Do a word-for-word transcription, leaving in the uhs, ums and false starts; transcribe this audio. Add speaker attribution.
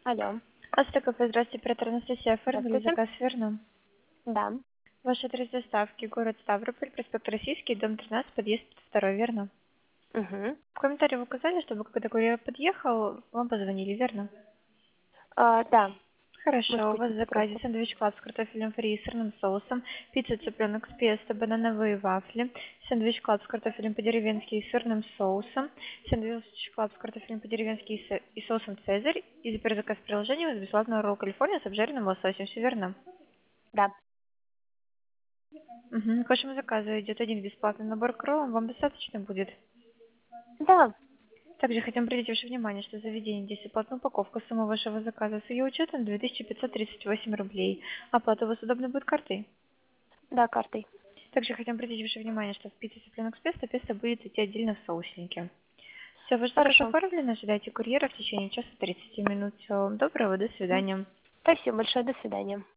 Speaker 1: Алло,
Speaker 2: Астра кафе, здравствуйте, оператор Анастасия, оформили
Speaker 1: здравствуйте.
Speaker 2: заказ, верно?
Speaker 1: Да.
Speaker 2: Ваш адрес доставки, город Ставрополь, проспект Российский, дом тринадцать, подъезд второй, верно?
Speaker 1: Угу.
Speaker 2: В комментарии вы указали, чтобы когда курьер подъехал, вам позвонили, верно?
Speaker 1: А, да, мы
Speaker 2: Хорошо, у вас в
Speaker 1: спустились
Speaker 2: заказе
Speaker 1: просто.
Speaker 2: сэндвич клаб с картофелем фри и сырным соусом, пицца цыпленок с песто, банановые вафли, сэндвич клаб с картофелем по-деревенски и сырным соусом, сэндвич клаб с картофелем по-деревенски и, со- и соусом цезарь, и за перезаказ приложения у вас бесплатно ролл Калифорния с обжаренным лососем, все верно?
Speaker 1: Да.
Speaker 2: Мгм. К вашему заказу идет один бесплатный набор к роллам, вам достаточно будет?
Speaker 1: Да.
Speaker 2: Также хотим обратить ваше внимание, что заведение здесь оплатная упаковка суммы вашего заказа с ее учетом две тысячи пятьсот тридцать восемь рублей. Оплата у вас удобно будет картой.
Speaker 1: Да, картой.
Speaker 2: Также хотим обратить ваше внимание, что в пицце цыпленок с песто, песто будет идти отдельно в соусники. Все, ваш заказ
Speaker 1: Хорошо.
Speaker 2: оформлен, ожидайте курьера в течение часа тридцати минут. Всего вам доброго, до
Speaker 1: М.
Speaker 2: свидания.
Speaker 1: Спасибо большое. До свидания.